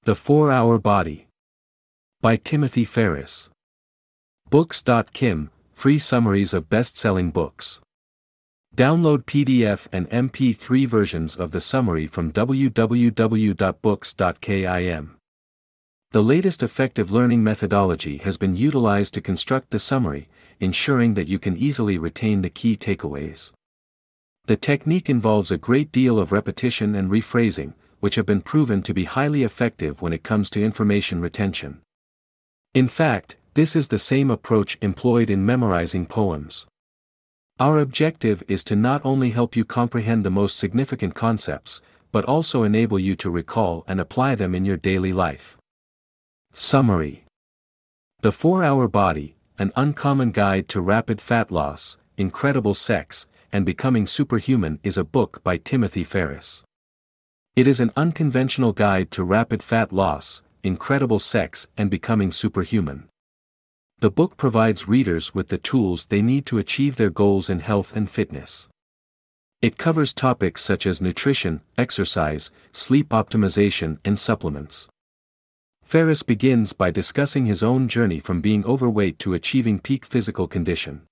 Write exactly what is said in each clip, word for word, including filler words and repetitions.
The four-Hour Body. By Timothy Ferriss. Books dot kim, free summaries of best-selling books. Download P D F and M P three versions of the summary from w w w dot books dot kim. The latest effective learning methodology has been utilized to construct the summary, ensuring that you can easily retain the key takeaways. The technique involves a great deal of repetition and rephrasing, which have been proven to be highly effective when it comes to information retention. In fact, this is the same approach employed in memorizing poems. Our objective is to not only help you comprehend the most significant concepts, but also enable you to recall and apply them in your daily life. Summary. The four-Hour Body, An Uncommon Guide to Rapid Fat Loss, Incredible Sex, and Becoming Superhuman is a book by Timothy Ferriss. It is an unconventional guide to rapid fat loss, incredible sex, and becoming superhuman. The book provides readers with the tools they need to achieve their goals in health and fitness. It covers topics such as nutrition, exercise, sleep optimization, and supplements. Ferriss begins by discussing his own journey from being overweight to achieving peak physical condition.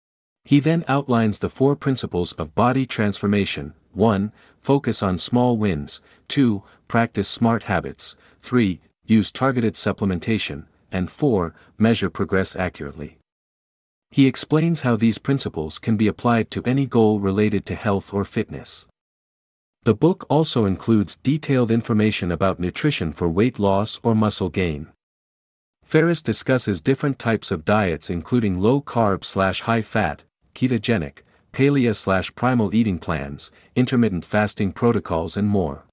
He then outlines the four principles of body transformation: one. Focus on small wins, two. Practice smart habits, three. Use targeted supplementation, and four. Measure progress accurately. He explains how these principles can be applied to any goal related to health or fitness. The book also includes detailed information about nutrition for weight loss or muscle gain. Ferriss discusses different types of diets including low-carb slash high-fat, ketogenic, paleo slash primal eating plans, intermittent fasting protocols and more.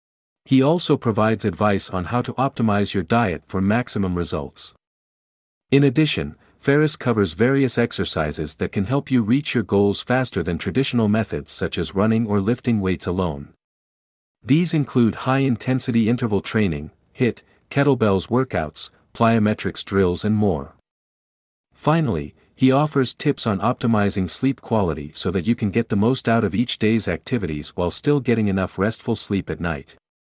He also provides advice on how to optimize your diet for maximum results. In addition, Ferriss covers various exercises that can help you reach your goals faster than traditional methods such as running or lifting weights alone. These include high-intensity interval training, HIIT, kettlebells workouts, plyometrics drills and more. Finally, he offers tips on optimizing sleep quality so that you can get the most out of each day's activities while still getting enough restful sleep at night.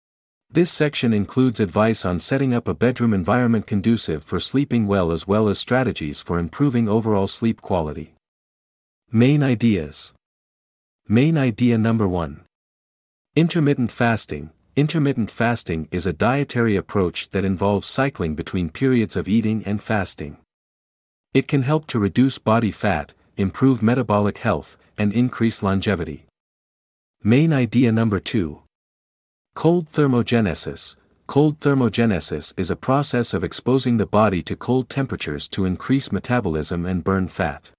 This section includes advice on setting up a bedroom environment conducive for sleeping well as well as strategies for improving overall sleep quality. Main ideas. Main idea number one. Intermittent fasting. Intermittent fasting is a dietary approach that involves cycling between periods of eating and fasting. It can help to reduce body fat, improve metabolic health, and increase longevity. Main idea number two. Cold thermogenesis. Cold thermogenesis is a process of exposing the body to cold temperatures to increase metabolism and burn fat.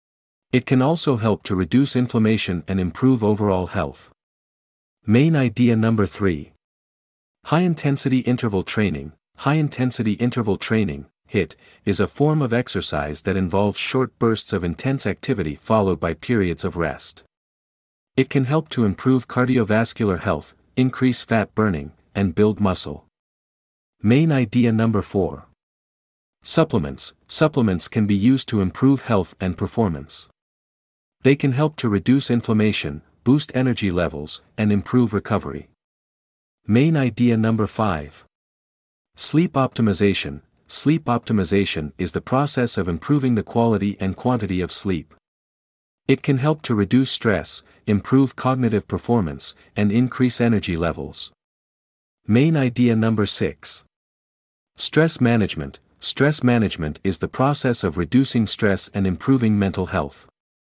It can also help to reduce inflammation and improve overall health. Main idea number three. High-intensity interval training. High-intensity interval training, HIIT, is a form of exercise that involves short bursts of intense activity followed by periods of rest. It can help to improve cardiovascular health, increase fat burning, and build muscle. Main idea number four. Supplements. Supplements can be used to improve health and performance. They can help to reduce inflammation, boost energy levels, and improve recovery. Main idea number five. Sleep optimization. Sleep optimization is the process of improving the quality and quantity of sleep. It can help to reduce stress, improve cognitive performance, and increase energy levels. Main idea number six. Stress management. Stress management is the process of reducing stress and improving mental health.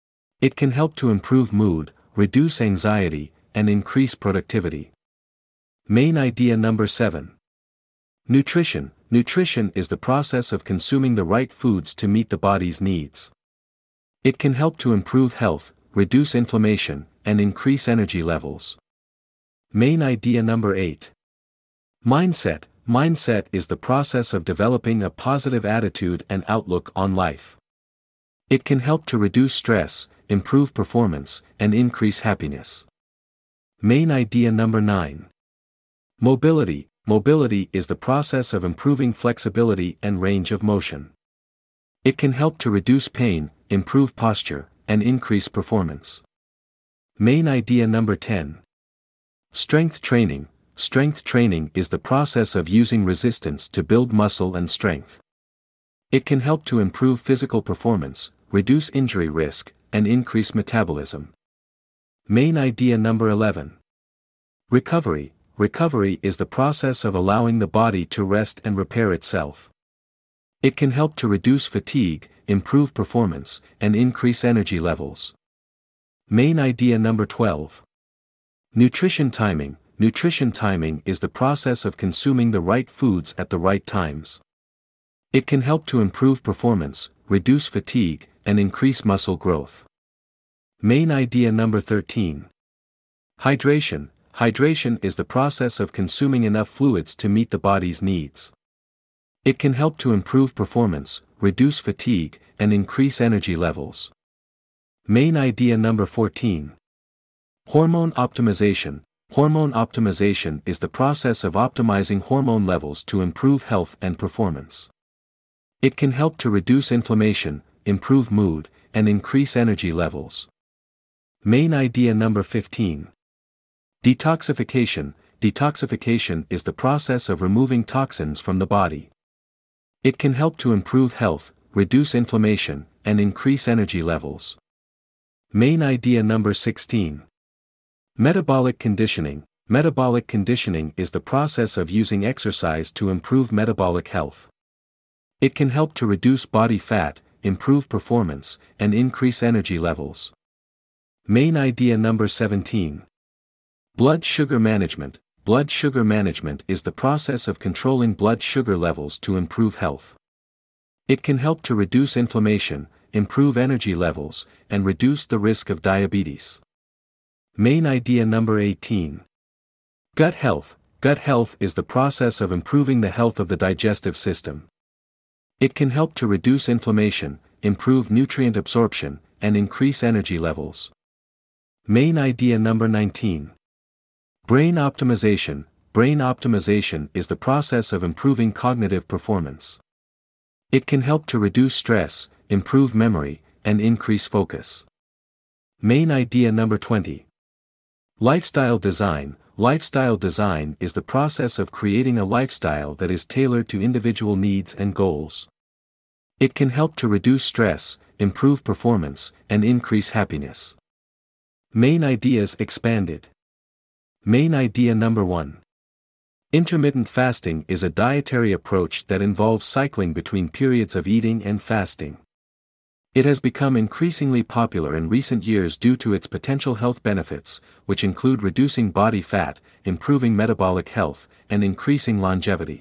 It can help to improve mood, reduce anxiety, and increase productivity. Main idea number seven. Nutrition. Nutrition is the process of consuming the right foods to meet the body's needs. It can help to improve health, reduce inflammation, and increase energy levels. Main idea number eight. Mindset. Mindset is the process of developing a positive attitude and outlook on life. It can help to reduce stress, improve performance, and increase happiness. Main idea number nine. Mobility. Mobility is the process of improving flexibility and range of motion. It can help to reduce pain, improve posture, and increase performance. Main idea number ten. Strength training. Strength training is the process of using resistance to build muscle and strength. It can help to improve physical performance, reduce injury risk, and increase metabolism. Main idea number eleven. Recovery. Recovery is the process of allowing the body to rest and repair itself. It can help to reduce fatigue, improve performance, and increase energy levels. Main idea number twelve. Nutrition timing. Nutrition timing is the process of consuming the right foods at the right times. It can help to improve performance, reduce fatigue, and increase muscle growth. Main idea number thirteen. Hydration. Hydration is the process of consuming enough fluids to meet the body's needs. It can help to improve performance, reduce fatigue, and increase energy levels. Main idea number fourteen. Hormone optimization. Hormone optimization is the process of optimizing hormone levels to improve health and performance. It can help to reduce inflammation, improve mood, and increase energy levels. Main idea number fifteen. Detoxification. Detoxification is the process of removing toxins from the body. It can help to improve health, reduce inflammation, and increase energy levels. Main idea number sixteen. Metabolic conditioning. Metabolic conditioning is the process of using exercise to improve metabolic health. It can help to reduce body fat, improve performance, and increase energy levels. Main idea number seventeen. Blood sugar management. Blood sugar management is the process of controlling blood sugar levels to improve health. It can help to reduce inflammation, improve energy levels, and reduce the risk of diabetes. Main idea number eighteen. Gut health. Gut health is the process of improving the health of the digestive system. It can help to reduce inflammation, improve nutrient absorption, and increase energy levels. Main idea number nineteen. Brain optimization. Brain optimization is the process of improving cognitive performance. It can help to reduce stress, improve memory, and increase focus. Main idea number twenty. Lifestyle design. Lifestyle design is the process of creating a lifestyle that is tailored to individual needs and goals. It can help to reduce stress, improve performance, and increase happiness. Main ideas expanded. Main idea number one. Intermittent fasting is a dietary approach that involves cycling between periods of eating and fasting. It has become increasingly popular in recent years due to its potential health benefits, which include reducing body fat, improving metabolic health, and increasing longevity.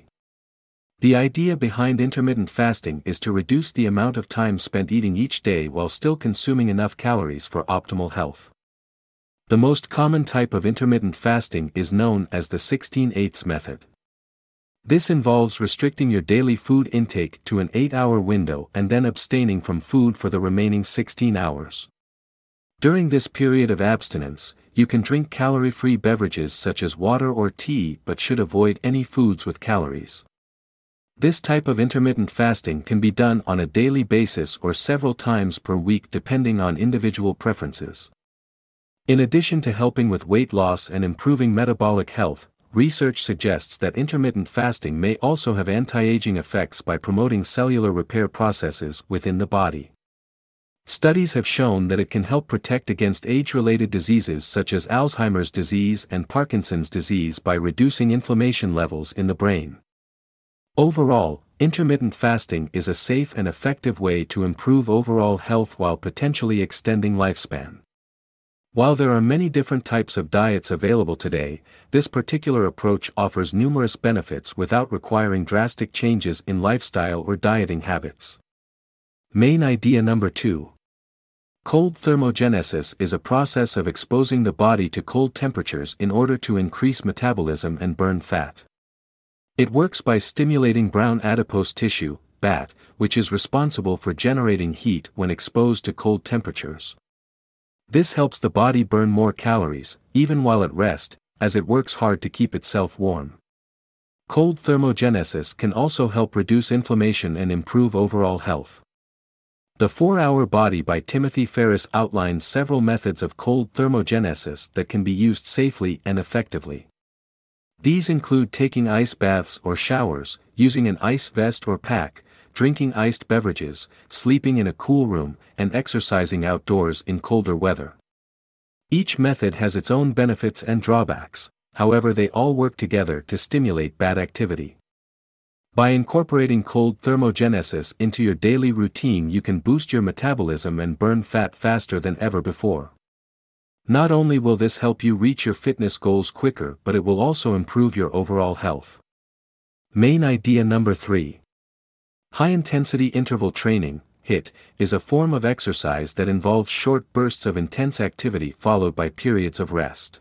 The idea behind intermittent fasting is to reduce the amount of time spent eating each day while still consuming enough calories for optimal health. The most common type of intermittent fasting is known as the sixteen eighths method. This involves restricting your daily food intake to an eight-hour window and then abstaining from food for the remaining sixteen hours. During this period of abstinence, you can drink calorie-free beverages such as water or tea but should avoid any foods with calories. This type of intermittent fasting can be done on a daily basis or several times per week depending on individual preferences. In addition to helping with weight loss and improving metabolic health, research suggests that intermittent fasting may also have anti-aging effects by promoting cellular repair processes within the body. Studies have shown that it can help protect against age-related diseases such as Alzheimer's disease and Parkinson's disease by reducing inflammation levels in the brain. Overall, intermittent fasting is a safe and effective way to improve overall health while potentially extending lifespan. While there are many different types of diets available today, this particular approach offers numerous benefits without requiring drastic changes in lifestyle or dieting habits. Main idea number two. Cold thermogenesis is a process of exposing the body to cold temperatures in order to increase metabolism and burn fat. It works by stimulating brown adipose tissue, B A T, which is responsible for generating heat when exposed to cold temperatures. This helps the body burn more calories, even while at rest, as it works hard to keep itself warm. Cold thermogenesis can also help reduce inflammation and improve overall health. The four-Hour Body by Timothy Ferriss outlines several methods of cold thermogenesis that can be used safely and effectively. These include taking ice baths or showers, using an ice vest or pack, drinking iced beverages, sleeping in a cool room, and exercising outdoors in colder weather. Each method has its own benefits and drawbacks, however they all work together to stimulate bad activity. By incorporating cold thermogenesis into your daily routine, you can boost your metabolism and burn fat faster than ever before. Not only will this help you reach your fitness goals quicker, but it will also improve your overall health. Main idea number three. High-intensity interval training, HIIT, is a form of exercise that involves short bursts of intense activity followed by periods of rest.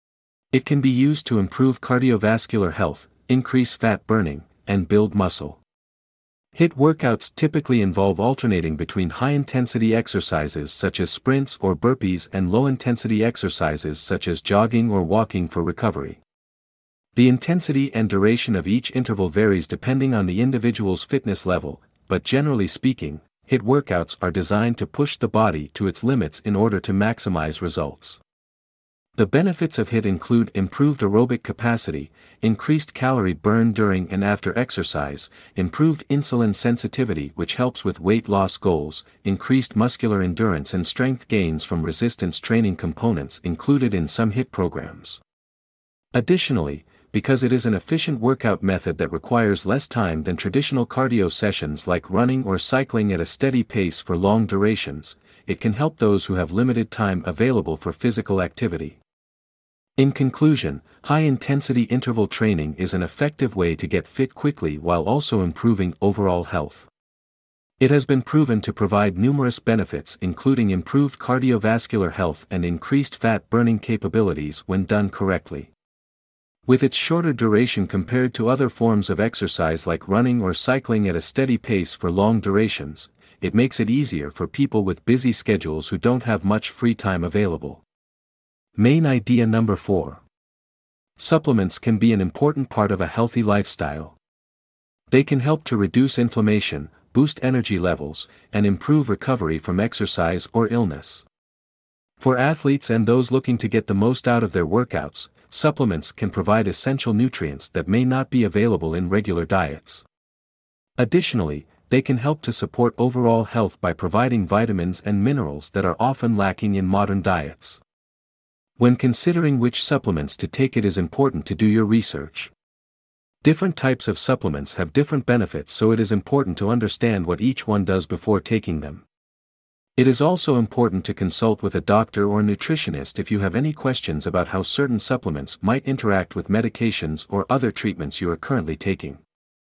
It can be used to improve cardiovascular health, increase fat burning, and build muscle. HIIT workouts typically involve alternating between high-intensity exercises such as sprints or burpees and low-intensity exercises such as jogging or walking for recovery. The intensity and duration of each interval varies depending on the individual's fitness level, but generally speaking, HIIT workouts are designed to push the body to its limits in order to maximize results. The benefits of HIIT include improved aerobic capacity, increased calorie burn during and after exercise, improved insulin sensitivity which helps with weight loss goals, increased muscular endurance and strength gains from resistance training components included in some HIIT programs. Additionally, because it is an efficient workout method that requires less time than traditional cardio sessions like running or cycling at a steady pace for long durations, it can help those who have limited time available for physical activity. In conclusion, high-intensity interval training is an effective way to get fit quickly while also improving overall health. It has been proven to provide numerous benefits including improved cardiovascular health and increased fat-burning capabilities when done correctly. With its shorter duration compared to other forms of exercise like running or cycling at a steady pace for long durations, it makes it easier for people with busy schedules who don't have much free time available. Main idea number four. Supplements can be an important part of a healthy lifestyle. They can help to reduce inflammation, boost energy levels, and improve recovery from exercise or illness. For athletes and those looking to get the most out of their workouts, supplements can provide essential nutrients that may not be available in regular diets. Additionally, they can help to support overall health by providing vitamins and minerals that are often lacking in modern diets. When considering which supplements to take, it is important to do your research. Different types of supplements have different benefits, so it is important to understand what each one does before taking them. It is also important to consult with a doctor or nutritionist if you have any questions about how certain supplements might interact with medications or other treatments you are currently taking.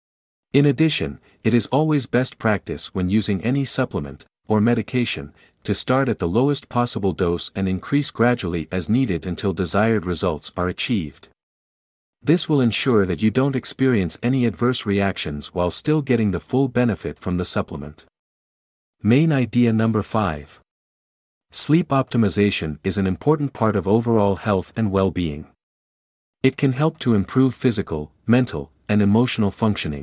In addition, it is always best practice when using any supplement or medication to start at the lowest possible dose and increase gradually as needed until desired results are achieved. This will ensure that you don't experience any adverse reactions while still getting the full benefit from the supplement. Main idea number five. Sleep optimization is an important part of overall health and well-being. It can help to improve physical, mental, and emotional functioning.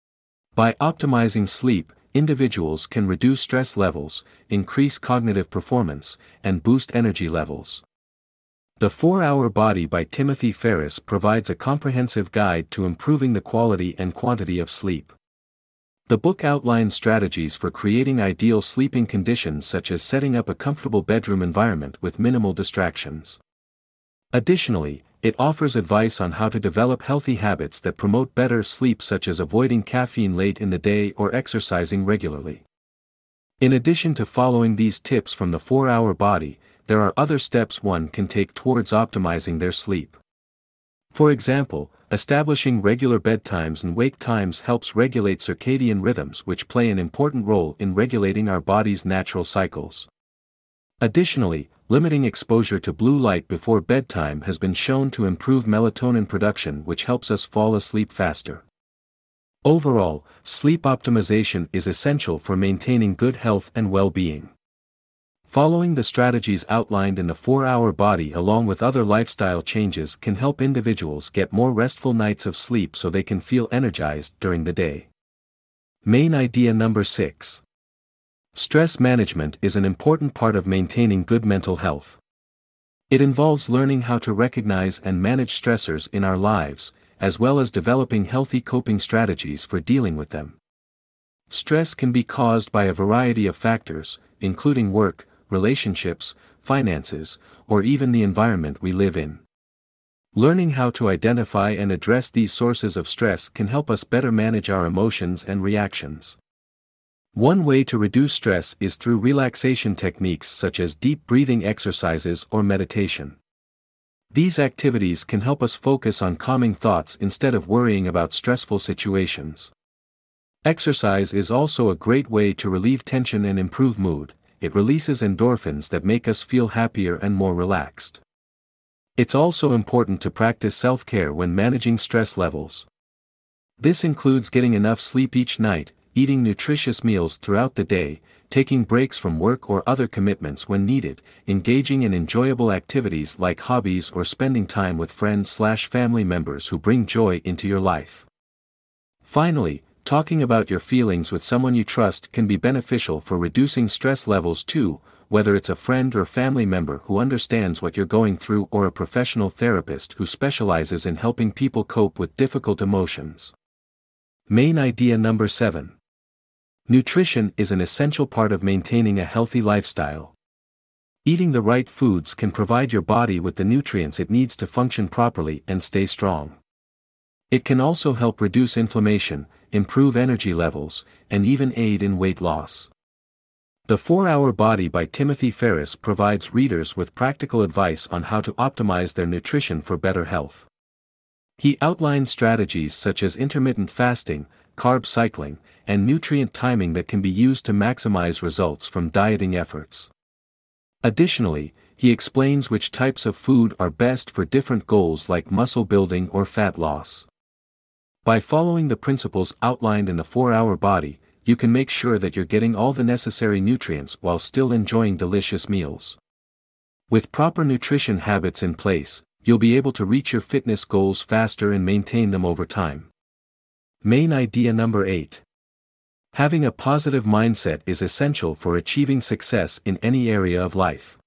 By optimizing sleep, individuals can reduce stress levels, increase cognitive performance, and boost energy levels. The four-Hour Body by Timothy Ferriss provides a comprehensive guide to improving the quality and quantity of sleep. The book outlines strategies for creating ideal sleeping conditions such as setting up a comfortable bedroom environment with minimal distractions. Additionally, it offers advice on how to develop healthy habits that promote better sleep such as avoiding caffeine late in the day or exercising regularly. In addition to following these tips from the four-Hour Body, there are other steps one can take towards optimizing their sleep. For example, establishing regular bedtimes and wake times helps regulate circadian rhythms which play an important role in regulating our body's natural cycles. Additionally, limiting exposure to blue light before bedtime has been shown to improve melatonin production, which helps us fall asleep faster. Overall, sleep optimization is essential for maintaining good health and well-being. Following the strategies outlined in the four-Hour Body along with other lifestyle changes can help individuals get more restful nights of sleep so they can feel energized during the day. Main idea number six. Stress management is an important part of maintaining good mental health. It involves learning how to recognize and manage stressors in our lives, as well as developing healthy coping strategies for dealing with them. Stress can be caused by a variety of factors, including work, relationships, finances, or even the environment we live in. Learning how to identify and address these sources of stress can help us better manage our emotions and reactions. One way to reduce stress is through relaxation techniques such as deep breathing exercises or meditation. These activities can help us focus on calming thoughts instead of worrying about stressful situations. Exercise is also a great way to relieve tension and improve mood. It releases endorphins that make us feel happier and more relaxed. It's also important to practice self-care when managing stress levels. This includes getting enough sleep each night, eating nutritious meals throughout the day, taking breaks from work or other commitments when needed, engaging in enjoyable activities like hobbies or spending time with friends/family members who bring joy into your life. Finally, talking about your feelings with someone you trust can be beneficial for reducing stress levels too, whether it's a friend or family member who understands what you're going through or a professional therapist who specializes in helping people cope with difficult emotions. Main idea number seven. Nutrition is an essential part of maintaining a healthy lifestyle. Eating the right foods can provide your body with the nutrients it needs to function properly and stay strong. It can also help reduce inflammation, improve energy levels, and even aid in weight loss. The four-Hour Body by Timothy Ferriss provides readers with practical advice on how to optimize their nutrition for better health. He outlines strategies such as intermittent fasting, carb cycling, and nutrient timing that can be used to maximize results from dieting efforts. Additionally, he explains which types of food are best for different goals like muscle building or fat loss. By following the principles outlined in the four-Hour Body, you can make sure that you're getting all the necessary nutrients while still enjoying delicious meals. With proper nutrition habits in place, you'll be able to reach your fitness goals faster and maintain them over time. Main idea number eight. Having a positive mindset is essential for achieving success in any area of life.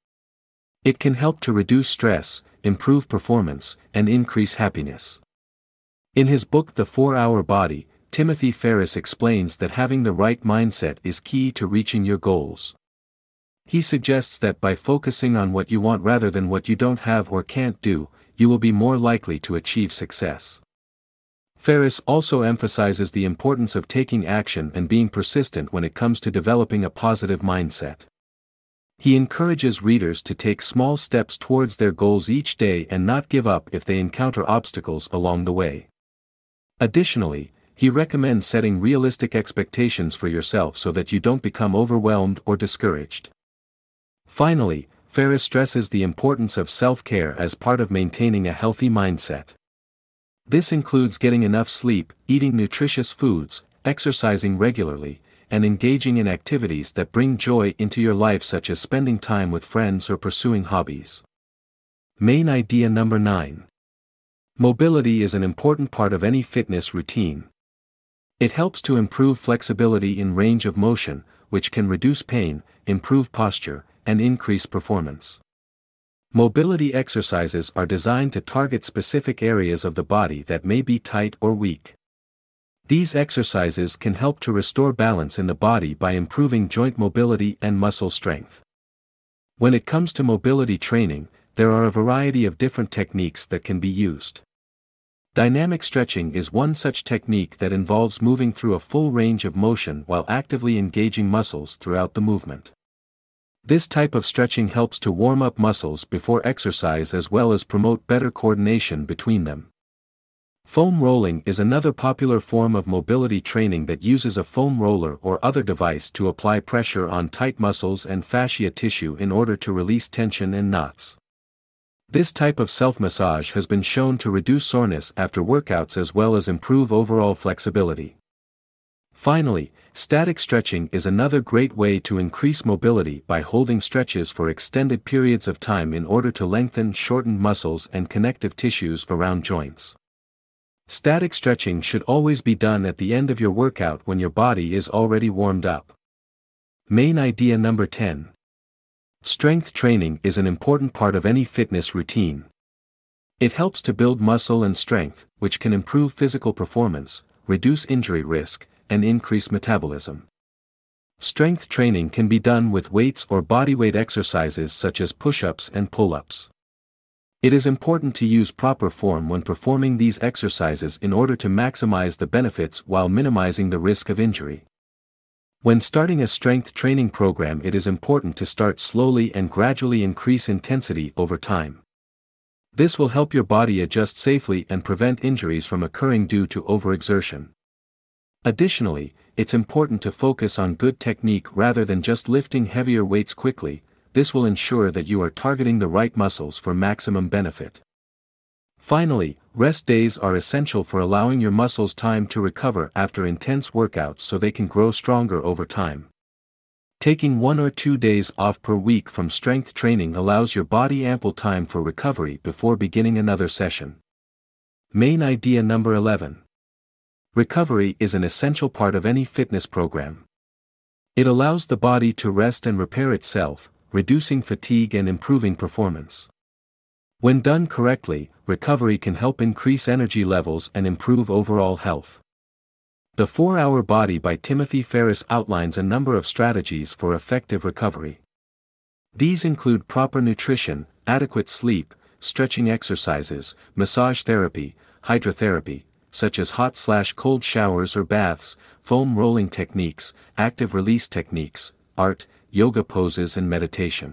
It can help to reduce stress, improve performance, and increase happiness. In his book The four-Hour Body, Timothy Ferriss explains that having the right mindset is key to reaching your goals. He suggests that by focusing on what you want rather than what you don't have or can't do, you will be more likely to achieve success. Ferriss also emphasizes the importance of taking action and being persistent when it comes to developing a positive mindset. He encourages readers to take small steps towards their goals each day and not give up if they encounter obstacles along the way. Additionally, he recommends setting realistic expectations for yourself so that you don't become overwhelmed or discouraged. Finally, Ferriss stresses the importance of self-care as part of maintaining a healthy mindset. This includes getting enough sleep, eating nutritious foods, exercising regularly, and engaging in activities that bring joy into your life such as spending time with friends or pursuing hobbies. Main idea number nine. Mobility is an important part of any fitness routine. It helps to improve flexibility in range of motion, which can reduce pain, improve posture, and increase performance. Mobility exercises are designed to target specific areas of the body that may be tight or weak. These exercises can help to restore balance in the body by improving joint mobility and muscle strength. When it comes to mobility training, there are a variety of different techniques that can be used. Dynamic stretching is one such technique that involves moving through a full range of motion while actively engaging muscles throughout the movement. This type of stretching helps to warm up muscles before exercise as well as promote better coordination between them. Foam rolling is another popular form of mobility training that uses a foam roller or other device to apply pressure on tight muscles and fascia tissue in order to release tension and knots. This type of self-massage has been shown to reduce soreness after workouts as well as improve overall flexibility. Finally, static stretching is another great way to increase mobility by holding stretches for extended periods of time in order to lengthen shortened muscles and connective tissues around joints. Static stretching should always be done at the end of your workout when your body is already warmed up. Main idea number ten. Strength training is an important part of any fitness routine. It helps to build muscle and strength, which can improve physical performance, reduce injury risk, and increase metabolism. Strength training can be done with weights or bodyweight exercises such as push-ups and pull-ups. It is important to use proper form when performing these exercises in order to maximize the benefits while minimizing the risk of injury. When starting a strength training program, it is important to start slowly and gradually increase intensity over time. This will help your body adjust safely and prevent injuries from occurring due to overexertion. Additionally, it's important to focus on good technique rather than just lifting heavier weights quickly. This will ensure that you are targeting the right muscles for maximum benefit. Finally, rest days are essential for allowing your muscles time to recover after intense workouts so they can grow stronger over time. Taking one or two days off per week from strength training allows your body ample time for recovery before beginning another session. Main idea number eleven. Recovery is an essential part of any fitness program. It allows the body to rest and repair itself, reducing fatigue and improving performance. When done correctly, recovery can help increase energy levels and improve overall health. The four-Hour Body by Timothy Ferriss outlines a number of strategies for effective recovery. These include proper nutrition, adequate sleep, stretching exercises, massage therapy, hydrotherapy, such as hot/cold showers or baths, foam rolling techniques, active release techniques, art, yoga poses and meditation.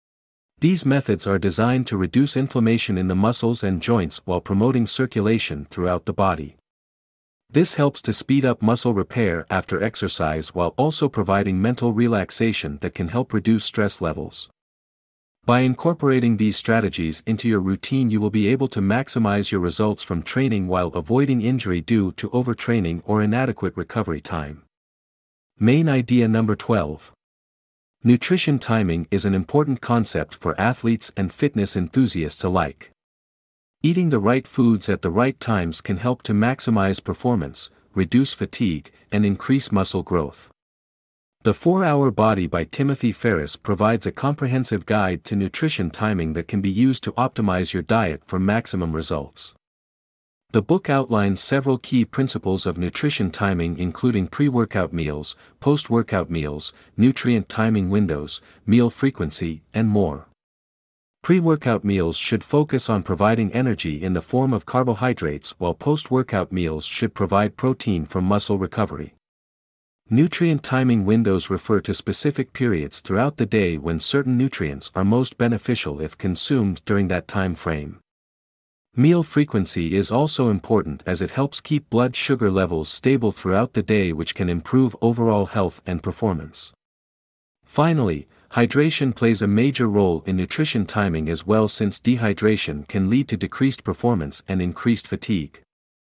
These methods are designed to reduce inflammation in the muscles and joints while promoting circulation throughout the body. This helps to speed up muscle repair after exercise while also providing mental relaxation that can help reduce stress levels. By incorporating these strategies into your routine, you will be able to maximize your results from training while avoiding injury due to overtraining or inadequate recovery time. Main idea number twelve. Nutrition timing is an important concept for athletes and fitness enthusiasts alike. Eating the right foods at the right times can help to maximize performance, reduce fatigue, and increase muscle growth. The four-Hour Body by Timothy Ferriss provides a comprehensive guide to nutrition timing that can be used to optimize your diet for maximum results. The book outlines several key principles of nutrition timing, including pre-workout meals, post-workout meals, nutrient timing windows, meal frequency, and more. Pre-workout meals should focus on providing energy in the form of carbohydrates, while post-workout meals should provide protein for muscle recovery. Nutrient timing windows refer to specific periods throughout the day when certain nutrients are most beneficial if consumed during that time frame. Meal frequency is also important as it helps keep blood sugar levels stable throughout the day, which can improve overall health and performance. Finally, hydration plays a major role in nutrition timing as well, since dehydration can lead to decreased performance and increased fatigue.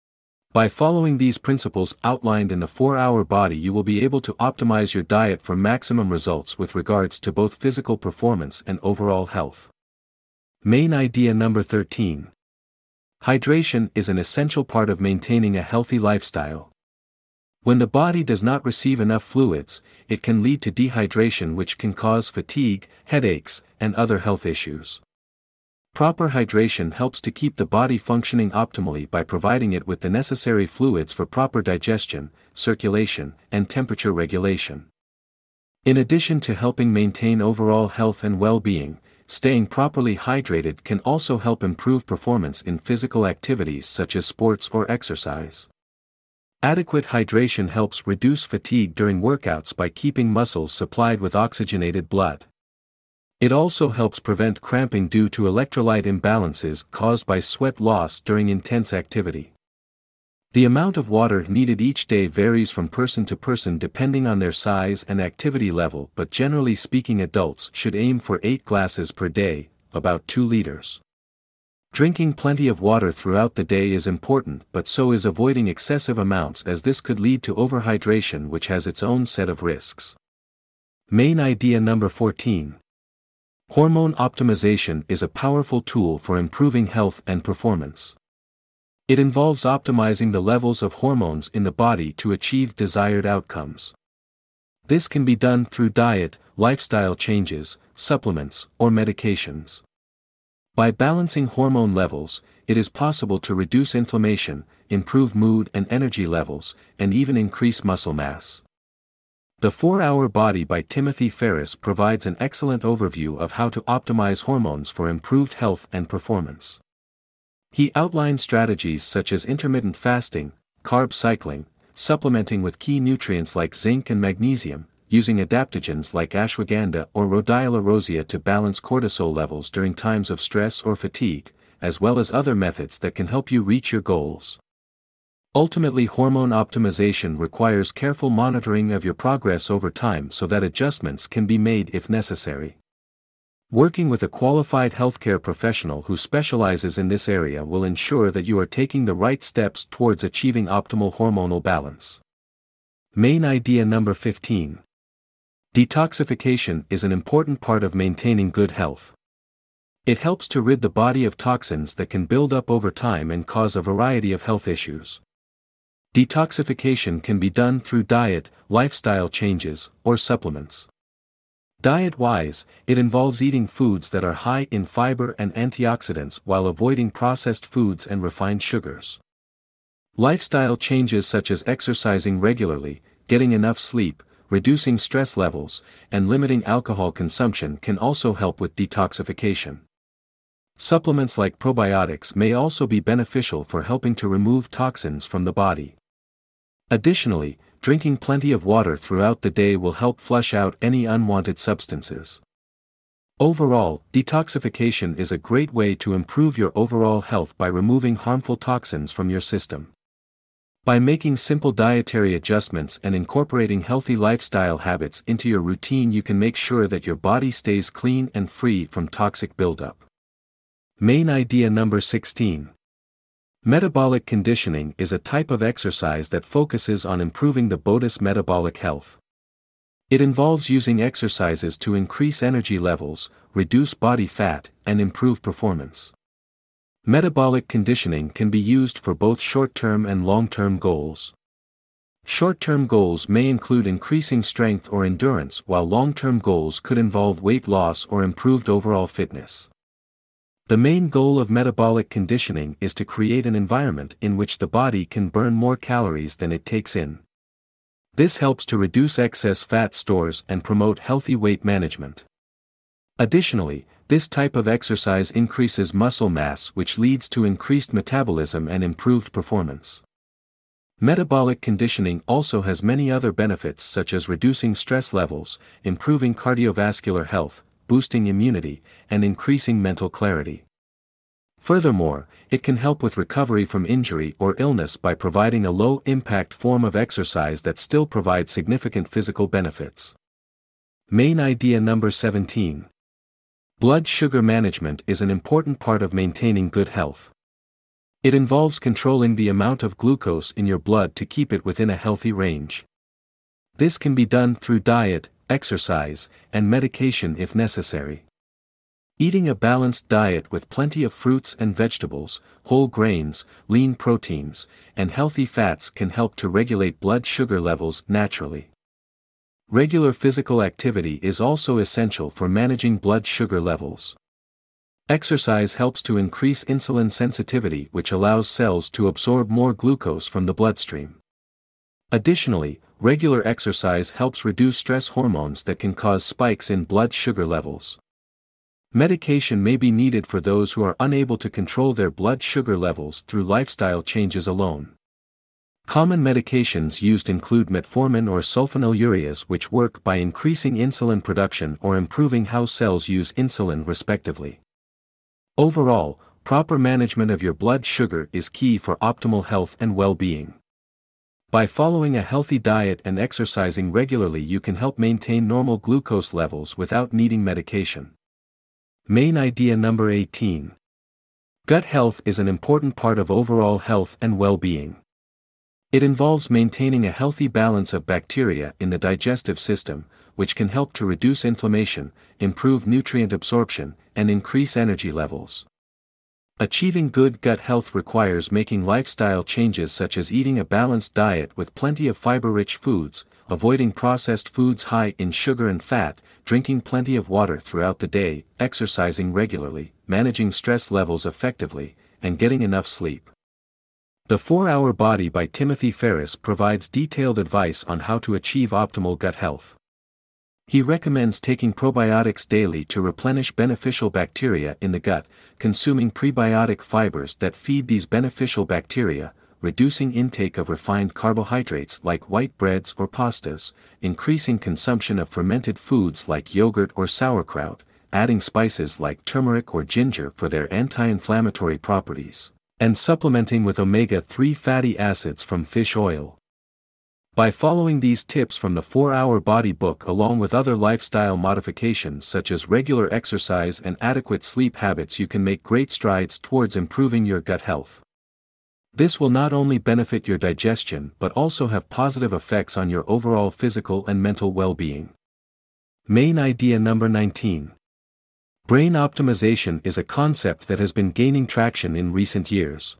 By following these principles outlined in the four-Hour Body, you will be able to optimize your diet for maximum results with regards to both physical performance and overall health. Main idea number thirteen. Hydration is an essential part of maintaining a healthy lifestyle. When the body does not receive enough fluids, it can lead to dehydration, which can cause fatigue, headaches, and other health issues. Proper hydration helps to keep the body functioning optimally by providing it with the necessary fluids for proper digestion, circulation, and temperature regulation. In addition to helping maintain overall health and well-being, staying properly hydrated can also help improve performance in physical activities such as sports or exercise. Adequate hydration helps reduce fatigue during workouts by keeping muscles supplied with oxygenated blood. It also helps prevent cramping due to electrolyte imbalances caused by sweat loss during intense activity. The amount of water needed each day varies from person to person depending on their size and activity level, but generally speaking, adults should aim for eight glasses per day, about two liters. Drinking plenty of water throughout the day is important, but so is avoiding excessive amounts, as this could lead to overhydration, which has its own set of risks. Main idea number fourteen. Hormone optimization is a powerful tool for improving health and performance. It involves optimizing the levels of hormones in the body to achieve desired outcomes. This can be done through diet, lifestyle changes, supplements, or medications. By balancing hormone levels, it is possible to reduce inflammation, improve mood and energy levels, and even increase muscle mass. The four-Hour Body by Timothy Ferriss provides an excellent overview of how to optimize hormones for improved health and performance. He outlines strategies such as intermittent fasting, carb cycling, supplementing with key nutrients like zinc and magnesium, using adaptogens like ashwagandha or rhodiola rosea to balance cortisol levels during times of stress or fatigue, as well as other methods that can help you reach your goals. Ultimately, hormone optimization requires careful monitoring of your progress over time so that adjustments can be made if necessary. Working with a qualified healthcare professional who specializes in this area will ensure that you are taking the right steps towards achieving optimal hormonal balance. Main idea number fifteen. Detoxification is an important part of maintaining good health. It helps to rid the body of toxins that can build up over time and cause a variety of health issues. Detoxification can be done through diet, lifestyle changes, or supplements. Diet-wise, it involves eating foods that are high in fiber and antioxidants while avoiding processed foods and refined sugars. Lifestyle changes such as exercising regularly, getting enough sleep, reducing stress levels, and limiting alcohol consumption can also help with detoxification. Supplements like probiotics may also be beneficial for helping to remove toxins from the body. Additionally, drinking plenty of water throughout the day will help flush out any unwanted substances. Overall, detoxification is a great way to improve your overall health by removing harmful toxins from your system. By making simple dietary adjustments and incorporating healthy lifestyle habits into your routine, you can make sure that your body stays clean and free from toxic buildup. Main idea number sixteen. Metabolic conditioning is a type of exercise that focuses on improving the body's metabolic health. It involves using exercises to increase energy levels, reduce body fat, and improve performance. Metabolic conditioning can be used for both short-term and long-term goals. Short-term goals may include increasing strength or endurance, while long-term goals could involve weight loss or improved overall fitness. The main goal of metabolic conditioning is to create an environment in which the body can burn more calories than it takes in. This helps to reduce excess fat stores and promote healthy weight management. Additionally, this type of exercise increases muscle mass, which leads to increased metabolism and improved performance. Metabolic conditioning also has many other benefits such as reducing stress levels, improving cardiovascular health, boosting immunity, and increasing mental clarity. Furthermore, it can help with recovery from injury or illness by providing a low-impact form of exercise that still provides significant physical benefits. Main idea number seventeen. Blood sugar management is an important part of maintaining good health. It involves controlling the amount of glucose in your blood to keep it within a healthy range. This can be done through diet, exercise, and medication if necessary. Eating a balanced diet with plenty of fruits and vegetables, whole grains, lean proteins, and healthy fats can help to regulate blood sugar levels naturally. Regular physical activity is also essential for managing blood sugar levels. Exercise helps to increase insulin sensitivity, which allows cells to absorb more glucose from the bloodstream. Additionally, regular exercise helps reduce stress hormones that can cause spikes in blood sugar levels. Medication may be needed for those who are unable to control their blood sugar levels through lifestyle changes alone. Common medications used include metformin or sulfonylureas, which work by increasing insulin production or improving how cells use insulin respectively. Overall, proper management of your blood sugar is key for optimal health and well-being. By following a healthy diet and exercising regularly, you can help maintain normal glucose levels without needing medication. Main idea number eighteen. Gut health is an important part of overall health and well-being. It involves maintaining a healthy balance of bacteria in the digestive system, which can help to reduce inflammation, improve nutrient absorption, and increase energy levels. Achieving good gut health requires making lifestyle changes such as eating a balanced diet with plenty of fiber-rich foods, avoiding processed foods high in sugar and fat, drinking plenty of water throughout the day, exercising regularly, managing stress levels effectively, and getting enough sleep. The four-Hour Body by Timothy Ferriss provides detailed advice on how to achieve optimal gut health. He recommends taking probiotics daily to replenish beneficial bacteria in the gut, consuming prebiotic fibers that feed these beneficial bacteria, reducing intake of refined carbohydrates like white breads or pastas, increasing consumption of fermented foods like yogurt or sauerkraut, adding spices like turmeric or ginger for their anti-inflammatory properties, and supplementing with omega three fatty acids from fish oil. By following these tips from the four-Hour Body book along with other lifestyle modifications such as regular exercise and adequate sleep habits, you can make great strides towards improving your gut health. This will not only benefit your digestion but also have positive effects on your overall physical and mental well-being. Main idea number nineteen. Brain optimization is a concept that has been gaining traction in recent years.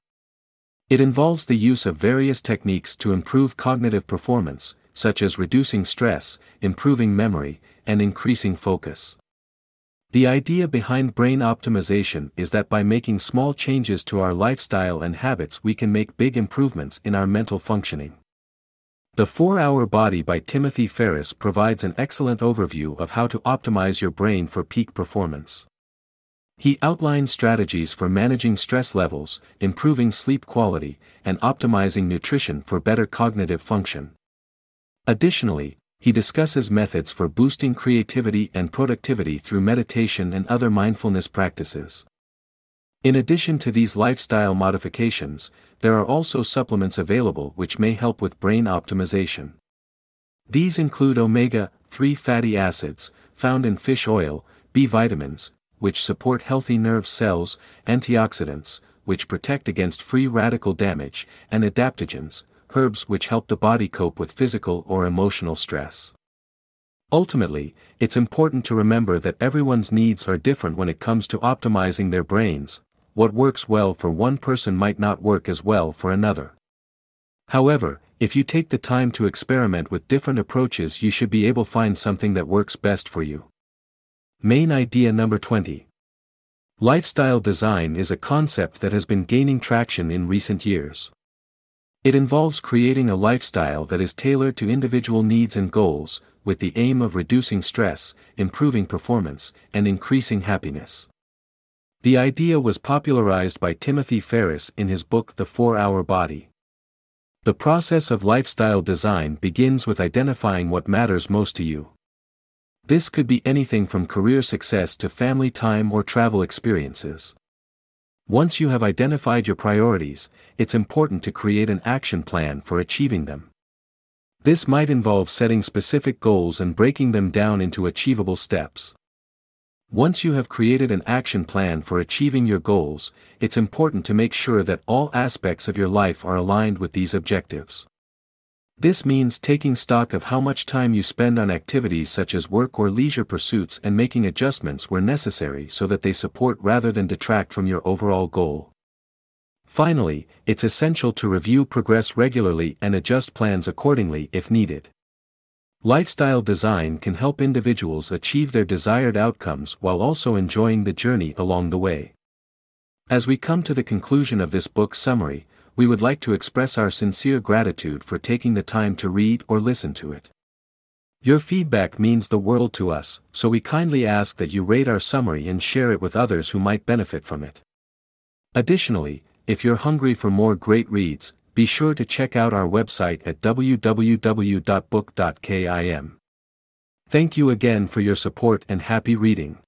It involves the use of various techniques to improve cognitive performance, such as reducing stress, improving memory, and increasing focus. The idea behind brain optimization is that by making small changes to our lifestyle and habits we can make big improvements in our mental functioning. The four-Hour Body by Timothy Ferriss provides an excellent overview of how to optimize your brain for peak performance. He outlines strategies for managing stress levels, improving sleep quality, and optimizing nutrition for better cognitive function. Additionally, he discusses methods for boosting creativity and productivity through meditation and other mindfulness practices. In addition to these lifestyle modifications, there are also supplements available which may help with brain optimization. These include omega three fatty acids, found in fish oil, B vitamins, which support healthy nerve cells, antioxidants, which protect against free radical damage, and adaptogens, herbs which help the body cope with physical or emotional stress. Ultimately, it's important to remember that everyone's needs are different when it comes to optimizing their brains. What works well for one person might not work as well for another. However, if you take the time to experiment with different approaches, you should be able to find something that works best for you. Main idea number twenty. Lifestyle design is a concept that has been gaining traction in recent years. It involves creating a lifestyle that is tailored to individual needs and goals, with the aim of reducing stress, improving performance, and increasing happiness. The idea was popularized by Timothy Ferriss in his book The four-Hour Body. The process of lifestyle design begins with identifying what matters most to you. This could be anything from career success to family time or travel experiences. Once you have identified your priorities, it's important to create an action plan for achieving them. This might involve setting specific goals and breaking them down into achievable steps. Once you have created an action plan for achieving your goals, it's important to make sure that all aspects of your life are aligned with these objectives. This means taking stock of how much time you spend on activities such as work or leisure pursuits and making adjustments where necessary so that they support rather than detract from your overall goal. Finally, it's essential to review progress regularly and adjust plans accordingly if needed. Lifestyle design can help individuals achieve their desired outcomes while also enjoying the journey along the way. As we come to the conclusion of this book summary, we would like to express our sincere gratitude for taking the time to read or listen to it. Your feedback means the world to us, so we kindly ask that you rate our summary and share it with others who might benefit from it. Additionally, if you're hungry for more great reads, be sure to check out our website at w w w dot book dot kim. Thank you again for your support and happy reading.